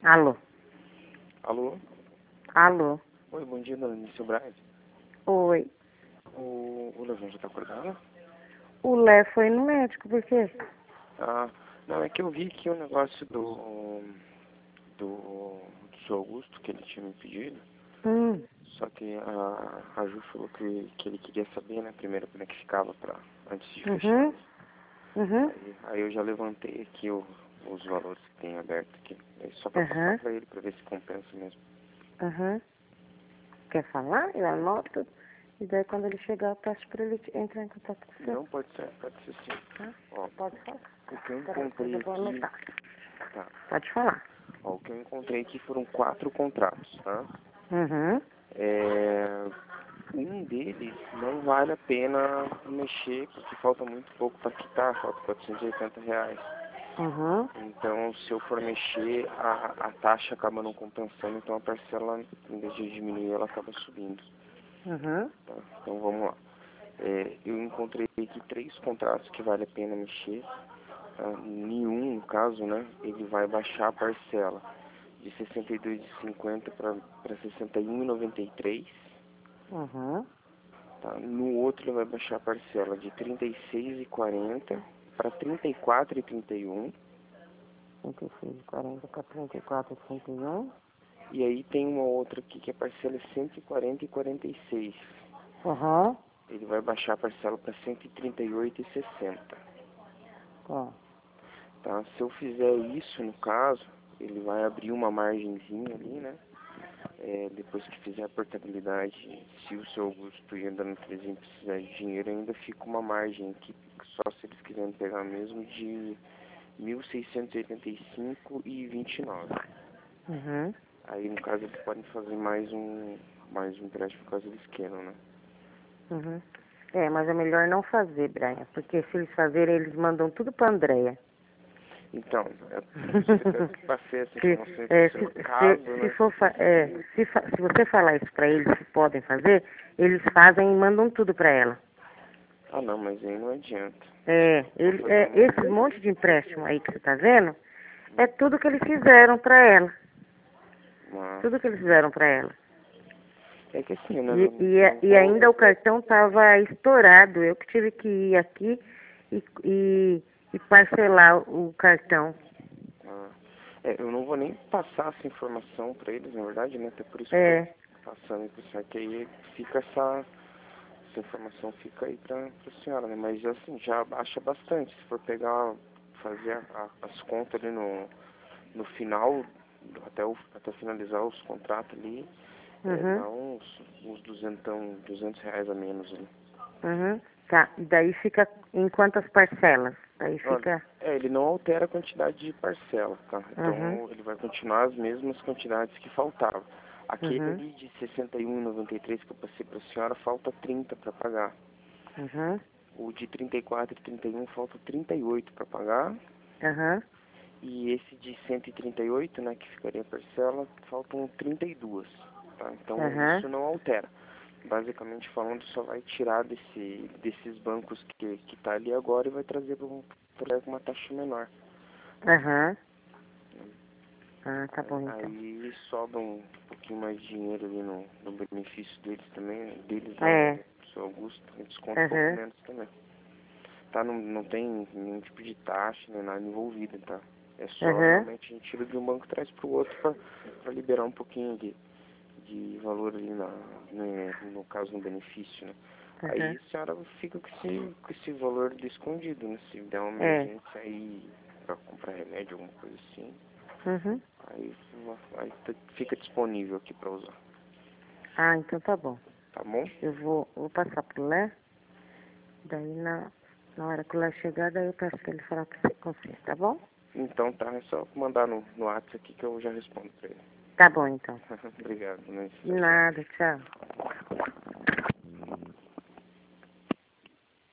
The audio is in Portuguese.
Alô? Alô? Alô? Oi, bom dia, dona Nícia Braz. Oi. O Levan já tá acordado? O Lé foi no médico, por quê? Ah, não, é que eu vi aqui o negócio do seu Augusto, que ele tinha me pedido. Hum. Só que a Ju falou que ele queria saber, né, primeiro como é que ficava antes de fechar. Uhum. Uhum. Aí eu já levantei aqui os valores que tem aberto aqui. É só pra passar Uhum. pra ele, pra ver se compensa mesmo. Uhum. Quer falar? Eu anoto. E daí quando ele chegar eu peço pra ele entrar em contato com você. Não, pode ser sim. Tá? Ó, Pode falar. o que eu Peraí, encontrei eu vou aqui... anotar. Tá. Pode falar. Ó, o que eu encontrei aqui foram 4 contratos, tá? Uhum. Um deles não vale a pena mexer, porque falta muito pouco para quitar, falta R$ 480. Uhum. Então, se eu for mexer, a taxa acaba não compensando, então a parcela, em vez de diminuir, ela acaba subindo. Uhum. Tá? Então, vamos lá. Eu encontrei aqui 3 contratos que vale a pena mexer. Tá? Nenhum, no caso, né, ele vai baixar a parcela de 62,50 para 61,93. Uhum. Tá? No outro ele vai baixar a parcela de 36,40 para 34,31. 36,40 para 34,31. E aí tem uma outra aqui que a parcela é 140,46. Uhum. Ele vai baixar a parcela para 138,60. Tá. Tá? Se eu fizer isso, no caso, ele vai abrir uma margenzinha ali, né? Depois que fizer a portabilidade, se o seu Augusto e a dona Terezinha precisar de dinheiro, ainda fica uma margem aqui, só se eles quiserem pegar mesmo, de 1.685,29. Uhum. Aí, no caso, eles podem fazer mais um empréstimo caso eles queiram, né? Uhum. Mas é melhor não fazer, Brian, porque se eles fazerem, eles mandam tudo pra Andréia. Então, eu passei essa Se, informação pro seu caso, se né? for se você falar isso pra eles que podem fazer, eles fazem e mandam tudo pra ela. Ah, não, mas aí não adianta. Esse monte de empréstimo aí que você tá vendo, é tudo que eles fizeram pra ela. Mas Tudo que eles fizeram pra ela. é que assim, né? E ainda o cartão tava estourado. Eu que tive que ir aqui e parcelar o cartão. Ah, eu não vou nem passar essa informação pra eles, na verdade, né? Até por isso que eu É. tô passando pro senhor, que aí fica essa informação fica aí pra senhora, né? Mas assim, já baixa bastante. Se for pegar, fazer as contas ali no final, até finalizar os contratos ali, Uhum. dá uns 200 reais a menos ali. Uhum. Tá. E daí fica em quantas parcelas? Daí Olha, fica. ele não altera a quantidade de parcela, tá? Uhum. Então ele vai continuar as mesmas quantidades que faltavam. Aquele Uhum. ali de 61,93 que eu passei para a senhora, falta 30 para pagar. Uhum. O de 34 e 31 falta 38 para pagar. Uhum. E esse de 138, né, que ficaria a parcela, faltam 32, tá? Então Uhum. isso não altera. Basicamente falando, só vai tirar desses bancos que tá ali agora e vai trazer para uma taxa menor. Uhum. Ah, tá bom então. Aí sobra um pouquinho mais de dinheiro ali no benefício deles também, deles lá, É. do seu Augusto, a gente desconta um pouco Uhum. menos também. Tá, não tem nenhum tipo de taxa, nem nada envolvido, tá? É só Uhum. realmente a gente tira de um banco e traz pro outro pra liberar um pouquinho de valor ali no caso no benefício, né? Uhum. Aí a senhora fica com esse valor ali escondido, né? Se der uma É. emergência aí pra comprar remédio, alguma coisa assim. Uhum. Aí fica disponível aqui para usar, Ah, então tá bom. tá bom? Eu vou passar pro Lé. Daí na hora que o Lé chegar, daí eu peço pra ele falar com você, tá bom? Então tá, é só mandar no WhatsApp aqui que eu já respondo para ele. Tá bom então. Obrigado, né? De nada, tchau.